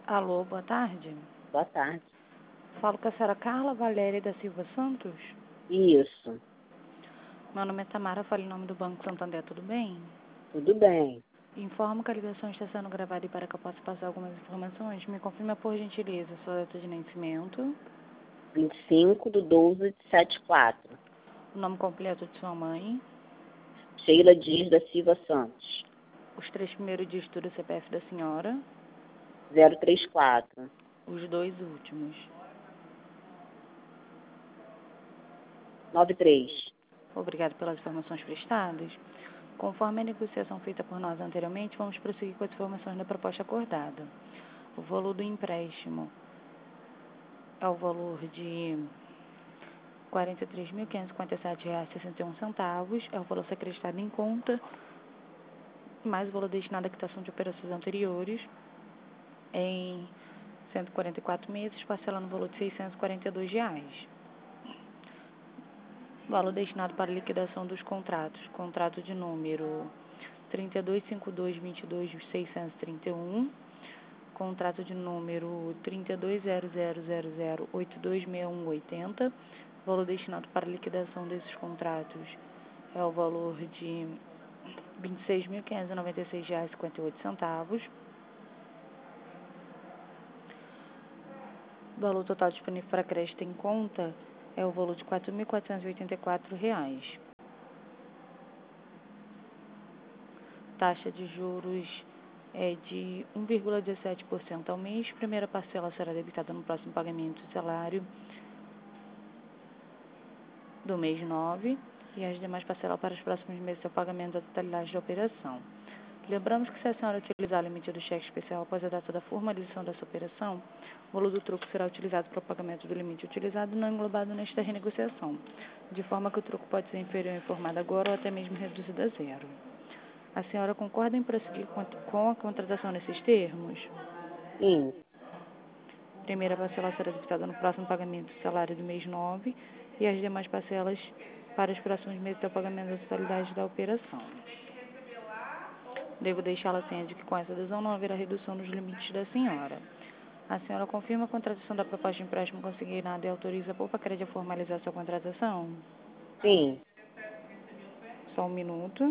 Alô, boa tarde. Boa tarde. Falo com a senhora Carla Valéria da Silva Santos. Isso, Meu nome é Tamara, falo em nome do Banco Santander, tudo bem? tudo bem. Informo que a ligação está sendo gravada e para que eu possa passar algumas informações, me confirma por gentileza sua data de nascimento, 25/12/74. o nome completo de sua mãe, Sheila Dias da Silva Santos. os 3 primeiros dígitos do CPF da senhora, 034. os 2 últimos. 93. Obrigado pelas informações prestadas. Conforme a negociação feita por nós anteriormente, vamos prosseguir com as informações da proposta acordada. O valor do empréstimo é o valor de R$ 43.557,61, é o valor a ser acreditado em conta, mais o valor destinado à quitação de operações anteriores, em 144 meses, parcelando o valor de R$ 642. Valor destinado para liquidação dos contratos, contrato de número 325222.631, contrato de número 320000826180, valor destinado para liquidação desses contratos é o valor de R$ 26.596,58. Valor total disponível para crédito em conta é o valor de R$ 4.484. Taxa de juros é de 1,17% ao mês. Primeira parcela será debitada no próximo pagamento do salário do mês 9 e as demais parcelas para os próximos meses é o pagamento da totalidade da operação. Lembramos que se a senhora utilizar o limite do cheque especial após a data da formalização dessa operação, o valor do troco será utilizado para o pagamento do limite utilizado não englobado nesta renegociação, de forma que o troco pode ser inferior ao informado agora ou até mesmo reduzido a zero. A senhora concorda em prosseguir com a contratação nesses termos? Sim, Primeira parcela será debitada no próximo pagamento do salário do mês 9 e as demais parcelas para os próximos meses é o pagamento da totalidade da operação. Devo deixá-la ciente de que com essa adesão não haverá redução nos limites da senhora. A senhora confirma a contratação da proposta de empréstimo consignado e autoriza a Poupa-Crédito a formalizar sua contratação? sim. Só um minuto.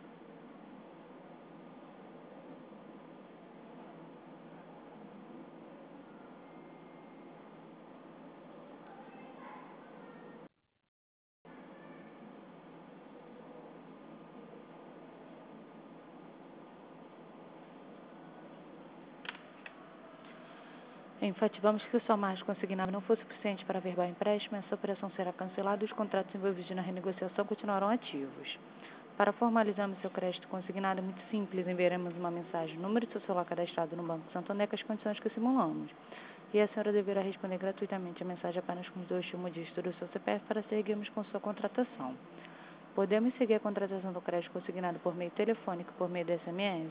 Enfatizamos que se o sua margem consignada não for suficiente para averbar o empréstimo, essa operação será cancelada e os contratos envolvidos na renegociação continuarão ativos. Para formalizarmos seu crédito consignado, é muito simples, enviaremos uma mensagem, número de seu celular cadastrado no Banco Santander com as condições que simulamos. E a senhora deverá responder gratuitamente a mensagem apenas com os 2 últimos dígitos do seu CPF para seguirmos com sua contratação. Podemos seguir a contratação do crédito consignado por meio telefônico e por meio do SMS?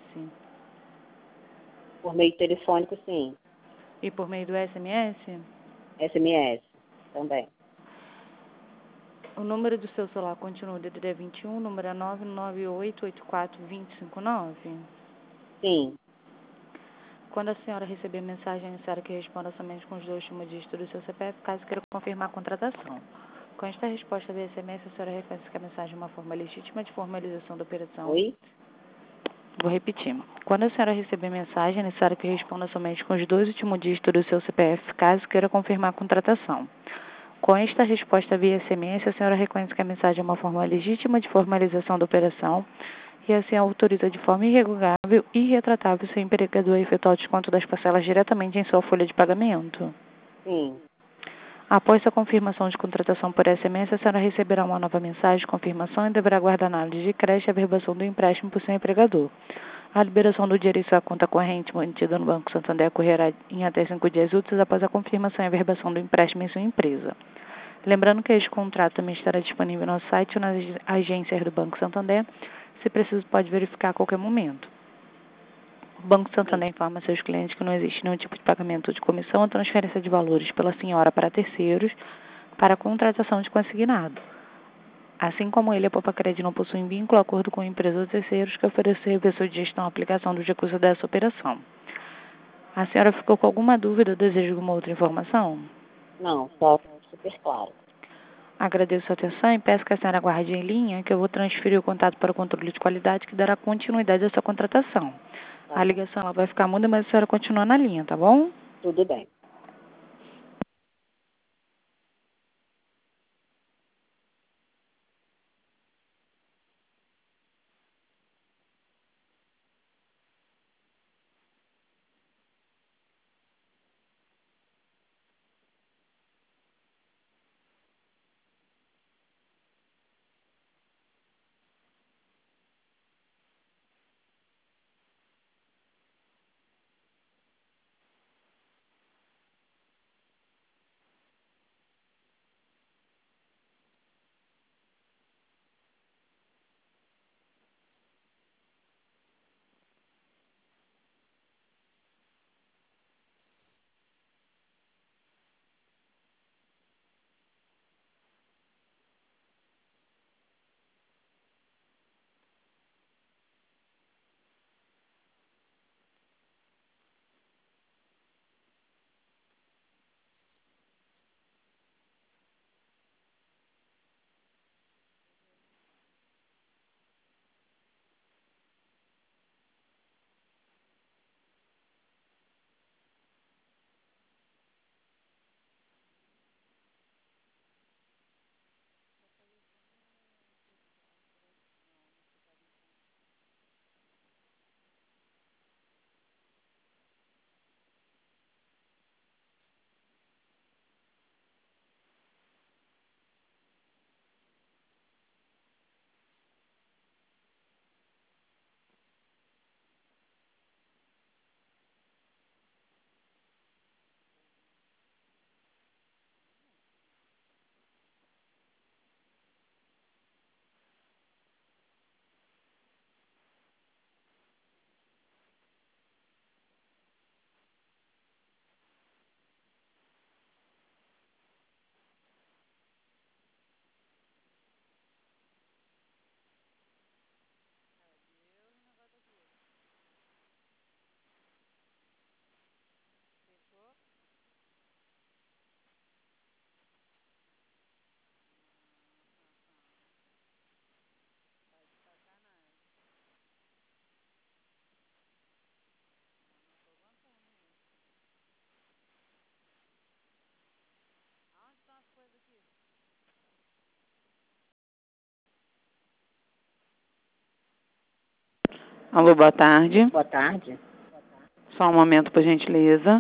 Por meio telefônico, sim. E por meio do SMS? SMS também. O número do seu celular continua o DDD 21, número é 998842059. Sim, Quando a senhora receber a mensagem, é necessário que responda somente com os 2 últimos dígitos do seu CPF, caso queira confirmar a contratação. Com esta resposta via SMS, a senhora reconhece que a mensagem é uma forma legítima de formalização da operação. oi? Vou repetir. Quando a senhora receber a mensagem, é necessário que responda somente com os 2 últimos dígitos do seu CPF, caso queira confirmar a contratação. Com esta resposta via SMS, a senhora reconhece que a mensagem é uma forma legítima de formalização da operação e assim autoriza de forma irrevogável e irretratável seu empregador a efetuar o desconto das parcelas diretamente em sua folha de pagamento. Sim, Após sua confirmação de contratação por SMS, a senhora receberá uma nova mensagem de confirmação e deverá aguardar análise de crédito e averbação do empréstimo por seu empregador. A liberação do dinheiro em sua conta corrente mantida no Banco Santander ocorrerá em até 5 dias úteis após a confirmação e averbação do empréstimo em sua empresa. Lembrando que este contrato também estará disponível no site ou nas agências do Banco Santander. Se preciso, pode verificar a qualquer momento. O Banco sim. Santander informa a seus clientes que não existe nenhum tipo de pagamento de comissão ou transferência de valores pela senhora para terceiros para a contratação de consignado. Assim como ele, a Poupa-Crédito não possui vínculo, acordo com empresas ou terceiros que ofereçam serviço de gestão ou aplicação dos recursos dessa operação. A senhora ficou com alguma dúvida ou deseja alguma outra informação? Não, só super claro. Agradeço a atenção e peço que a senhora aguarde em linha, que eu vou transferir o contato para o controle de qualidade que dará continuidade à sua contratação. Tá A bom. ligação ela vai ficar muda, mas a senhora continua na linha, tá bom? Tudo bem. Alô, boa tarde. Boa tarde. Só um momento, por gentileza.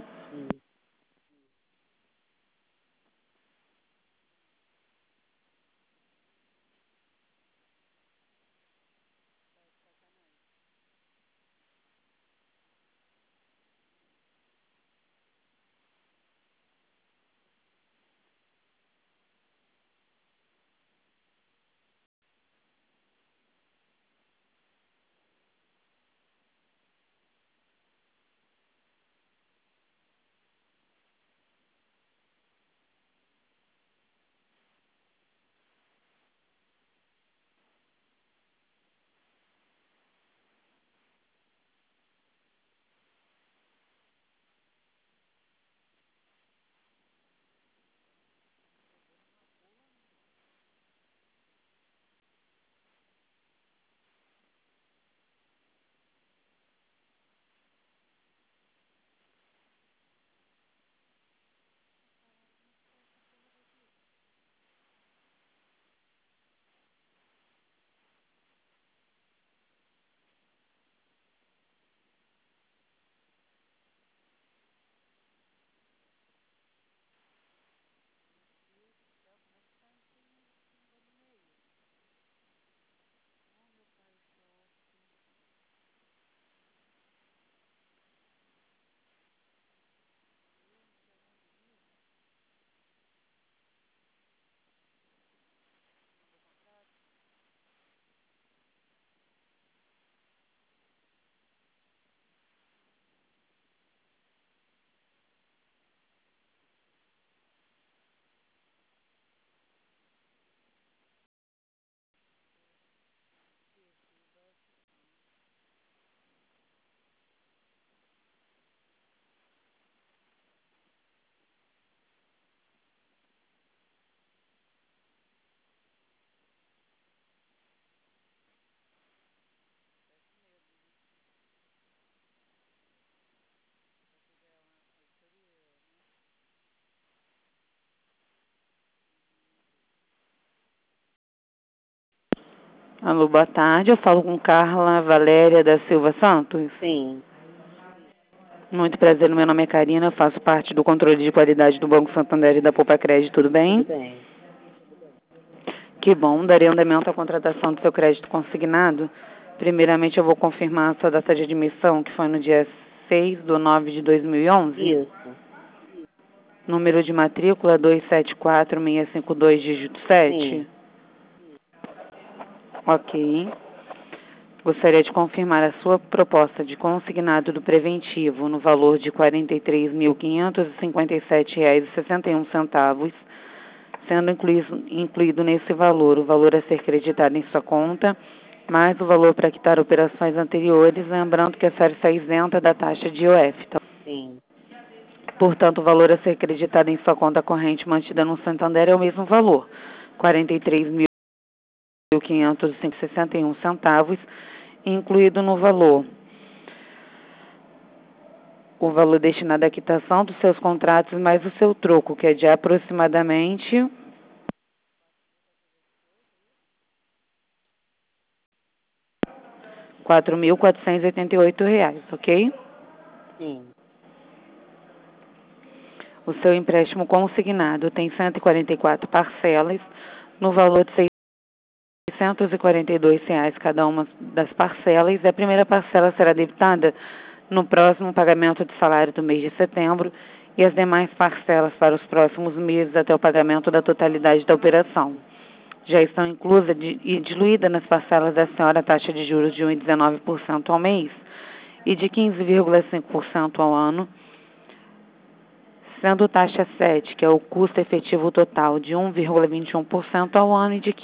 Alô, boa tarde. Eu falo com Carla Valéria da Silva Santos. Sim. Muito prazer, meu nome é Karina, eu faço parte do controle de qualidade do Banco Santander e da Poupa Crédito, tudo bem? Tudo bem. Que bom, darei andamento à contratação do seu crédito consignado. Primeiramente, eu vou confirmar a sua data de admissão, que foi no dia 6/9/2011. Isso. Número de matrícula 274652, dígito 7. Sim. Ok. Gostaria de confirmar a sua proposta de consignado do preventivo no valor de R$ 43.557,61, sendo incluído nesse valor o valor a ser creditado em sua conta, mais o valor para quitar operações anteriores, lembrando que a série está isenta da taxa de IOF. Tá? Sim. Portanto, o valor a ser creditado em sua conta corrente mantida no Santander é o mesmo valor, R$ 43.561,61, incluído no valor o valor destinado à quitação dos seus contratos mais o seu troco, que é de aproximadamente R$ 4.488, ok? Sim. O seu empréstimo consignado tem 144 parcelas, no valor de R$ 642 cada uma das parcelas. A primeira parcela será debitada no próximo pagamento de salário do mês de setembro e as demais parcelas para os próximos meses até o pagamento da totalidade da operação. Já estão inclusas e diluídas nas parcelas da senhora a taxa de juros de 1,19% ao mês e de 15,5% ao ano, sendo taxa 7, que é o custo efetivo total, de 1,21% ao ano e de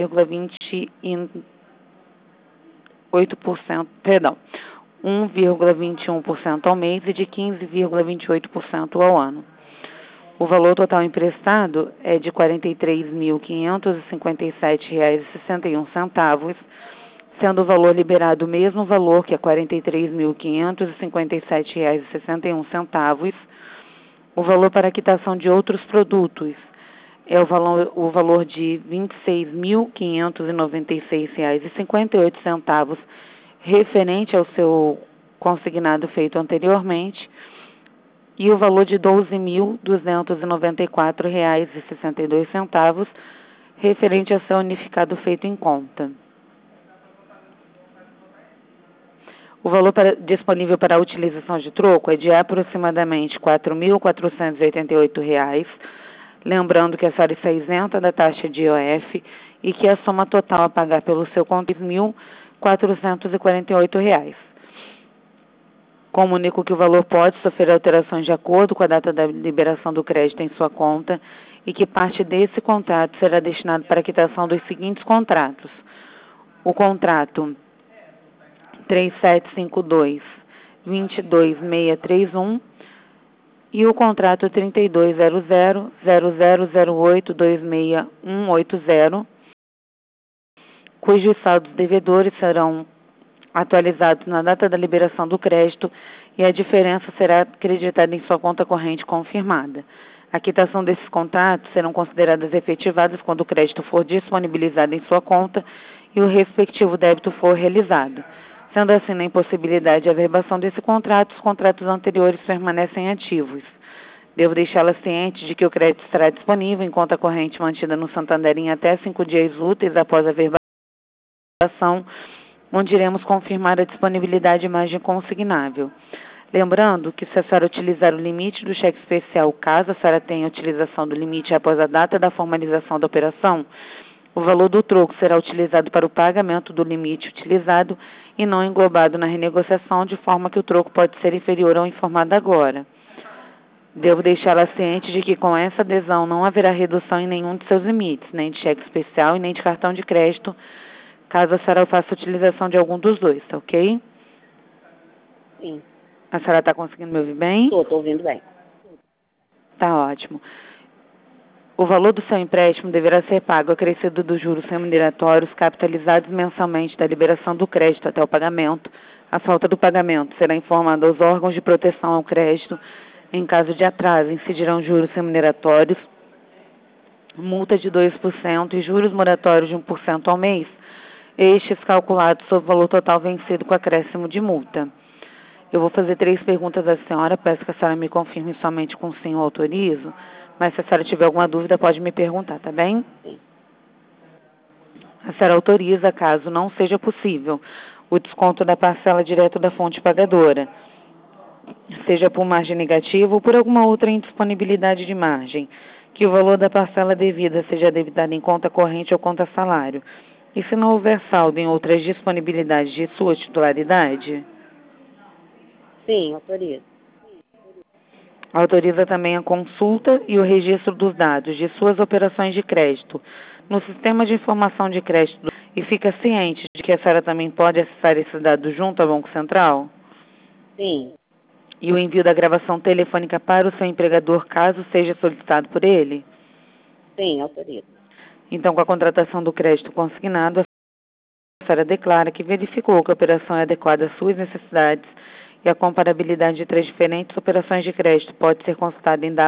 1,21% ao mês e de 15,28% ao ano. O valor total emprestado é de R$ 43.557,61, sendo o valor liberado o mesmo valor, que é R$ 43.557,61. O valor para quitação de outros produtos é o valor de R$ 26.596,58, referente ao seu consignado feito anteriormente, e o valor de R$ 12.294,62, referente ao seu unificado feito em conta. O valor disponível para a utilização de troco é de aproximadamente R$ 4.488, lembrando que a senhora está isenta da taxa de IOF e que a soma total a pagar pelo seu conto é R$ 1.448. Comunico que o valor pode sofrer alterações de acordo com a data da liberação do crédito em sua conta e que parte desse contrato será destinado para a quitação dos seguintes contratos. O contrato 3752-22631 e o contrato 3200-0008-26180, cujos saldos devedores serão atualizados na data da liberação do crédito e a diferença será acreditada em sua conta corrente confirmada. A quitação desses contratos serão consideradas efetivadas quando o crédito for disponibilizado em sua conta e o respectivo débito for realizado. Sendo assim, na impossibilidade de averbação desse contrato, os contratos anteriores permanecem ativos. Devo deixá-la ciente de que o crédito estará disponível em conta corrente mantida no Santander em até 5 dias úteis após a averbação, onde iremos confirmar a disponibilidade de margem consignável. Lembrando que se a senhora utilizar o limite do cheque especial, caso a senhora tenha utilização do limite após a data da formalização da operação, o valor do troco será utilizado para o pagamento do limite utilizado e não englobado na renegociação, de forma que o troco pode ser inferior ao informado agora. Devo deixá-la ciente de que com essa adesão não haverá redução em nenhum de seus limites, nem de cheque especial e nem de cartão de crédito, caso a senhora faça utilização de algum dos dois, tá ok? Sim. A senhora está conseguindo me ouvir bem? Estou ouvindo bem. Tá ótimo. O valor do seu empréstimo deverá ser pago acrescido dos juros remuneratórios capitalizados mensalmente da liberação do crédito até o pagamento. A falta do pagamento será informada aos órgãos de proteção ao crédito. Em caso de atraso, incidirão juros remuneratórios, multa de 2% e juros moratórios de 1% ao mês, estes calculados sobre o valor total vencido com acréscimo de multa. Eu vou fazer 3 perguntas à senhora, peço que a senhora me confirme somente com sim ou autorizo, mas se a senhora tiver alguma dúvida pode me perguntar, tá bem? Sim. A senhora autoriza, caso não seja possível, o desconto da parcela direto da fonte pagadora, seja por margem negativa ou por alguma outra indisponibilidade de margem, que o valor da parcela devida seja debitado em conta corrente ou conta salário, e se não houver saldo em outras disponibilidades de sua titularidade? Sim, autorizo. Autoriza também a consulta e o registro dos dados de suas operações de crédito no sistema de informação de crédito e fica ciente de que a senhora também pode acessar esses dados junto ao Banco Central? Sim. E o envio da gravação telefônica para o seu empregador, caso seja solicitado por ele? Sim, autorizo. Então, com a contratação do crédito consignado, a senhora declara que verificou que a operação é adequada às suas necessidades e a comparabilidade de 3 diferentes operações de crédito pode ser consultada em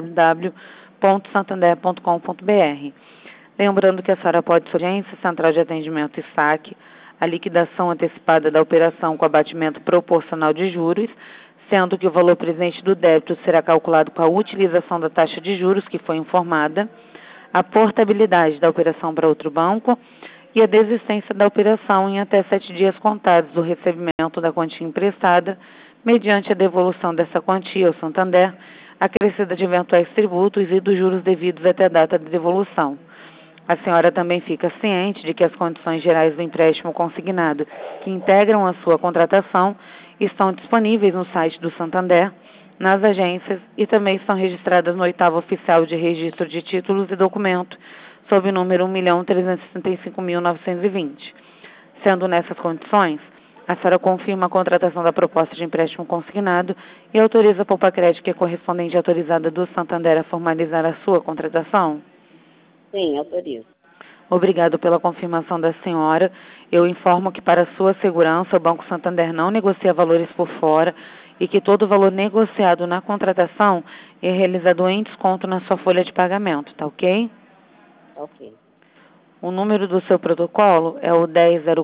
www.santander.com.br. Lembrando que a senhora pode urgência, central de atendimento e saque, a liquidação antecipada da operação com abatimento proporcional de juros, sendo que o valor presente do débito será calculado com a utilização da taxa de juros que foi informada, a portabilidade da operação para outro banco e a desistência da operação em até 7 dias contados do recebimento da quantia emprestada, mediante a devolução dessa quantia ao Santander, acrescida de eventuais tributos e dos juros devidos até a data de devolução. A senhora também fica ciente de que as condições gerais do empréstimo consignado que integram a sua contratação estão disponíveis no site do Santander, nas agências e também estão registradas no 8º Oficial de Registro de Títulos e Documentos, sob o número 1.365.920. Sendo nessas condições, a senhora confirma a contratação da proposta de empréstimo consignado e autoriza a Poupa-Crédito, que é correspondente autorizada do Santander, a formalizar a sua contratação? Sim, autorizo. Obrigado pela confirmação da senhora. Eu informo que, para sua segurança, o Banco Santander não negocia valores por fora e que todo valor negociado na contratação é realizado em desconto na sua folha de pagamento, tá ok? Ok. O número do seu protocolo é o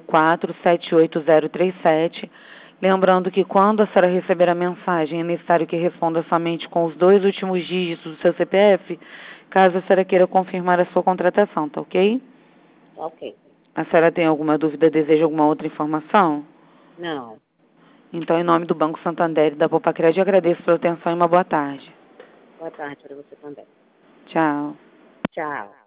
1004-78037. Lembrando que, quando a senhora receber a mensagem, é necessário que responda somente com os 2 últimos dígitos do seu CPF, caso a senhora queira confirmar a sua contratação, tá ok? Ok. A senhora tem alguma dúvida, deseja alguma outra informação? Não. Então, em nome do Banco Santander e da Poupa-Crédito, eu agradeço pela atenção e uma boa tarde. Boa tarde para você também. Tchau. Tchau.